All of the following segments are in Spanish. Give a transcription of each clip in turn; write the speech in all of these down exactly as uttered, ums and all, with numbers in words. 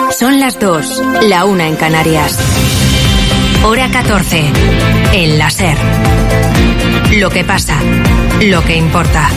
Son las dos, la una en Canarias. Hora catorce, en la SER. Lo que pasa, lo que importa.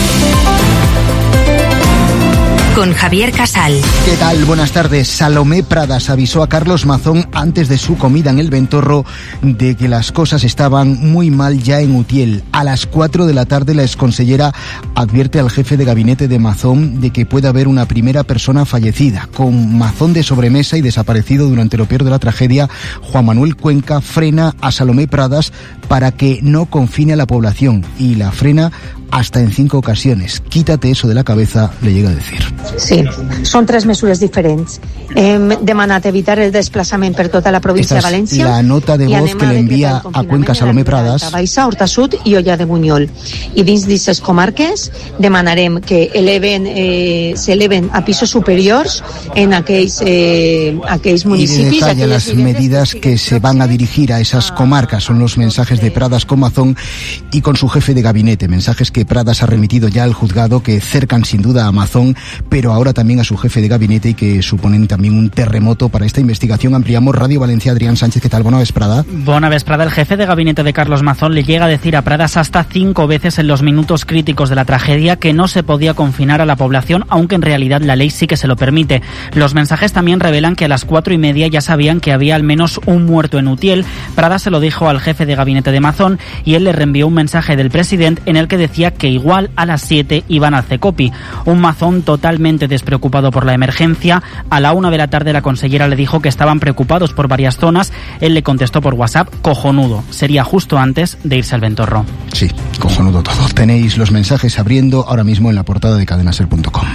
Con Javier Casal. ¿Qué tal? Buenas tardes. Salomé Pradas avisó a Carlos Mazón antes de su comida en el Ventorro de que las cosas estaban muy mal ya en Utiel. A las cuatro de la tarde la exconsellera advierte al jefe de gabinete de Mazón de que puede haber una primera persona fallecida. Con Mazón de sobremesa y desaparecido durante lo peor de la tragedia, Juan Manuel Cuenca frena a Salomé Pradas para que no confine a la población y la frena hasta en cinco ocasiones. Quítate eso de la cabeza, le llega a decir. Sí, són tres mesures diferents. Hem demanat evitar el desplaçament per tota la província Esta de València. Es la nota de voz que le envía a Cuenca Salomé Pradas. Baixa, Horta Sud i Olla de Bunyol. I dins d'aquestes comarques demanarem que eleven, eh, s'eleven a pisos superiors en aquells, eh, aquells municipis. Y detalla las medidas que se van a dirigir a esas comarcas. Son los mensajes de Pradas con Mazón y con su jefe de gabinete. Mensajes que Pradas ha remitido ya al juzgado, que cercan sin duda a Mazón, pero ahora también a su jefe de gabinete y que suponen también un terremoto para esta investigación. Ampliamos Radio Valencia. Adrián Sánchez, ¿qué tal? Bona vesprada. Bona vesprada. El jefe de gabinete de Carlos Mazón le llega a decir a Pradas hasta cinco veces en los minutos críticos de la tragedia que no se podía confinar a la población, aunque en realidad la ley sí que se lo permite. Los mensajes también revelan que a las cuatro y media ya sabían que había al menos un muerto en Utiel. Pradas se lo dijo al jefe de gabinete de Mazón y él le reenvió un mensaje del presidente en el que decía que igual a las siete iban al Cecopi. Un Mazón totalmente despreocupado por la emergencia. A la una de la tarde la consellera le dijo que estaban preocupados por varias zonas. Él le contestó por WhatsApp: cojonudo. Sería justo antes de irse al Ventorro. Sí, cojonudo todo. Tenéis los mensajes abriendo ahora mismo en la portada de cadenaser punto com.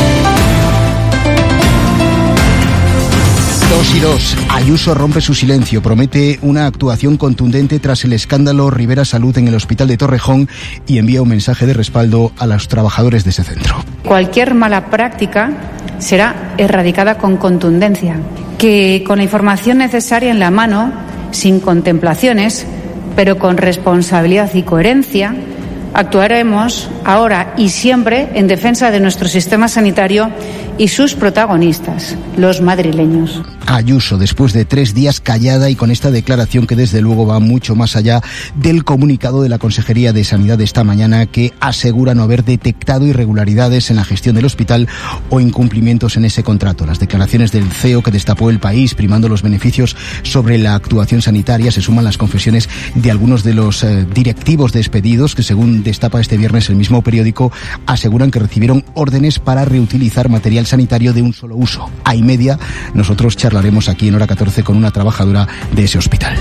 Dos y dos. Ayuso rompe su silencio. Promete una actuación contundente tras el escándalo Rivera Salud en el hospital de Torrejón y envía un mensaje de respaldo a los trabajadores de ese centro. Cualquier mala práctica será erradicada con contundencia, que con la información necesaria en la mano, sin contemplaciones, pero con responsabilidad y coherencia, actuaremos ahora y siempre en defensa de nuestro sistema sanitario y sus protagonistas, los madrileños. Ayuso, después de tres días callada y con esta declaración que desde luego va mucho más allá del comunicado de la Consejería de Sanidad de esta mañana, que asegura no haber detectado irregularidades en la gestión del hospital o incumplimientos en ese contrato. Las declaraciones del C E O que destapó El País primando los beneficios sobre la actuación sanitaria, se suman las confesiones de algunos de los eh, directivos despedidos que, según destapa este viernes el mismo periódico, aseguran que recibieron órdenes para reutilizar material sanitario de un solo uso. A y media nosotros charlaremos aquí en Hora catorce con una trabajadora de ese hospital.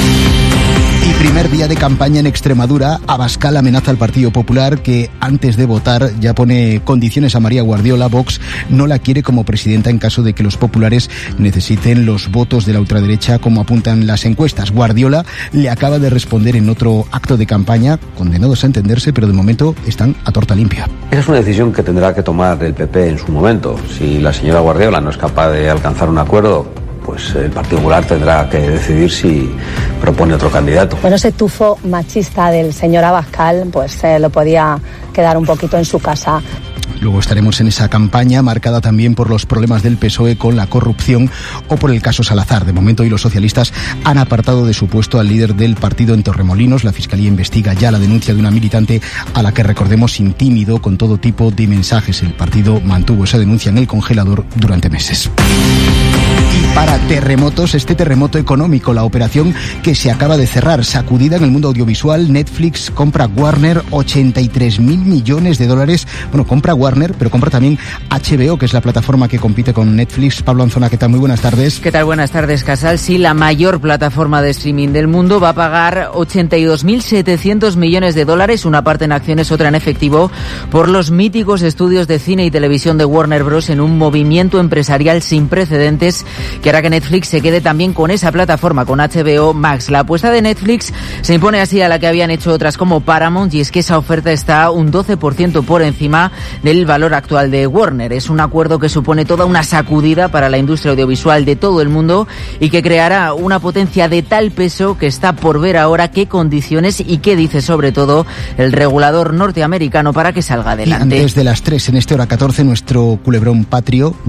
Y primer día de campaña en Extremadura. Abascal amenaza al Partido Popular, que antes de votar ya pone condiciones a María Guardiola. Vox no la quiere como presidenta en caso de que los populares necesiten los votos de la ultraderecha, como apuntan las encuestas. Guardiola le acaba de responder en otro acto de campaña, condenados a entenderse, pero de momento están a torta limpia. Esa es una decisión que tendrá que tomar el P P en su momento. Si la señora Guardiola no es capaz de alcanzar un acuerdo, pues el Partido Popular tendrá que decidir si propone otro candidato. Bueno, ese tufo machista del señor Abascal, pues eh, lo podía quedar un poquito en su casa. Luego estaremos en esa campaña marcada también por los problemas del P S O E con la corrupción o por el caso Salazar. De momento hoy los socialistas han apartado de su puesto al líder del partido en Torremolinos. La Fiscalía investiga ya la denuncia de una militante a la que, recordemos, intimidó con todo tipo de mensajes. El partido mantuvo esa denuncia en el congelador durante meses. Y para terremotos, este terremoto económico, la operación que se acaba de cerrar, sacudida en el mundo audiovisual. Netflix compra Warner, ochenta y tres mil millones de dólares. Bueno, compra Warner, pero compra también H B O, que es la plataforma que compite con Netflix. Pablo Anzona, ¿qué tal? Muy buenas tardes. ¿Qué tal? Buenas tardes, Casal. Sí, la mayor plataforma de streaming del mundo va a pagar ochenta y dos mil setecientos millones de dólares, una parte en acciones, otra en efectivo, por los míticos estudios de cine y televisión de Warner Bros. En un movimiento empresarial sin precedentes que hará que Netflix se quede también con esa plataforma, con H B O Max. La apuesta de Netflix se impone así a la que habían hecho otras como Paramount, y es que esa oferta está un doce por ciento por encima del valor actual de Warner. Es un acuerdo que supone toda una sacudida para la industria audiovisual de todo el mundo y que creará una potencia de tal peso que está por ver ahora qué condiciones y qué dice sobre todo el regulador norteamericano para que salga adelante. Y antes de las tres en este Hora catorce, nuestro culebrón patrio.